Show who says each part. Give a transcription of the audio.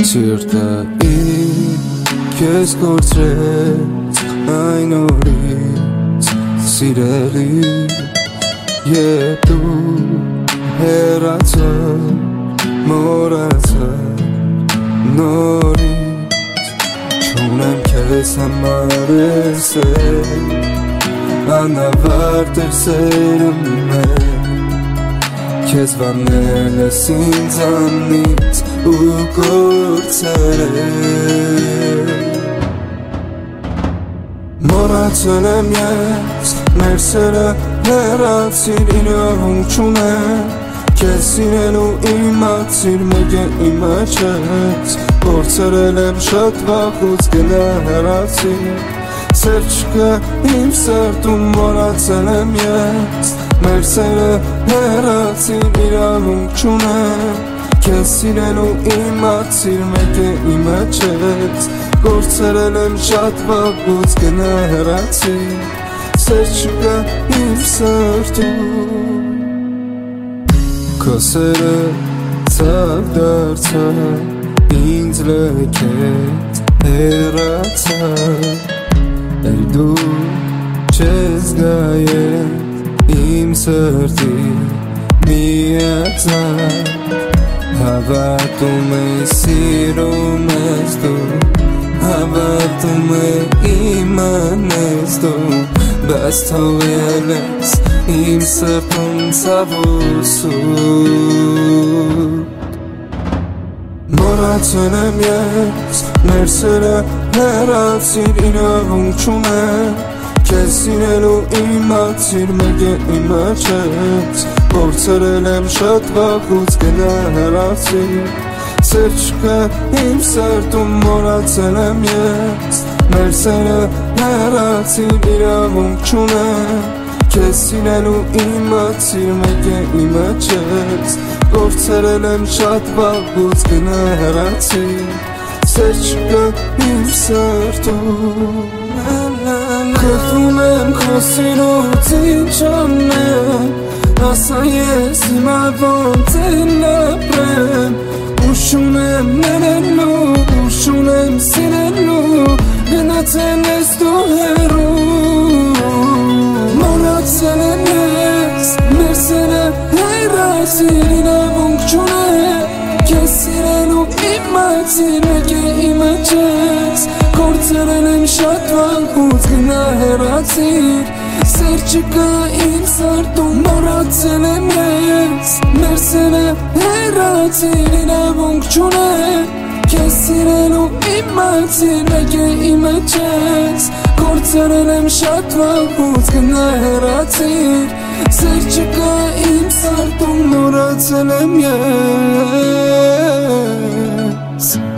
Speaker 1: Չիրտայի քեզ կորցրեց այն օրից սիրելի Երբ դու հեռացար մոռացար նորից Չունեմ քեզ համար սեր Անավարտ էր սերը մեր Քեզ վանել ես ինձանից ու կորցրել Մոռացել եմ ես մեր սերը հեռացիր իրավունք չունեմ Քեզ սիրելու իմացիր մեկ է իմը չես Կորցրել եմ շատ վաղուց գնա հեռացիր Սեր չկա իմ սրտում մոռացել եմ ես Մեր սերը հեռացիր իրավունք չունեմ Քեզ սիրելու իմացիր մեկ է իմը չես Կորցրել եմ շատ վաղուց գնա հեռացիր Սեր չկա իմ սրտում Քո սերը ցավ դարձավ ինձ լքեց հեռացավ Էլ դու չես գա իմ սրտի միացավ Հավատում ես սիրում ես դու Հավատում իմանես դու Բայց թողել ես իմ սրտում ցավ ու սուտ Մոռացել եմ ես մեր սերը հեռացիր իրավունք չունեմ Քեզ սիրելու իմացիր մեկ է իմը չես Կորցրել եմ շատ վաղուց գնա հեռացիր Սեր չկա իմ սրտում մոռացել եմ ես Մեր սերը հեռացիր իրավունք չունեմ Քեզ սիրելու իմացիր մեկ է իմը չես Կորցրել եմ շատ վաղուց գնա հեռացիր Սեր չկա իմ սրտում Կրտում եմ քո սիրուց ինչ անեմ Ասա ես հիմա ոնց էլ ապրեմ Ուշուն եմ ներելու, ուշուն եմ սիրելու Գնացել ես դու հեռու Մոռացել եմ ես մեր սերը հեռացիր իրավունք չունեմ Քեզ սիրելու իմացիր մեկ է իմը չես Կորցրել եմ շատ վաղուց գնա հեռացիր Սեր չկա իմ սրտում մոռացել եմ ես Մեր սերը հեռացիր իրավունք չունեմ Քեզ սիրելու իմացիր մեկ է իմը չես Կորցրել եմ շատ վաղուց գնա հեռացիր Սեր չկա իմ սրտում մոռացել եմ ես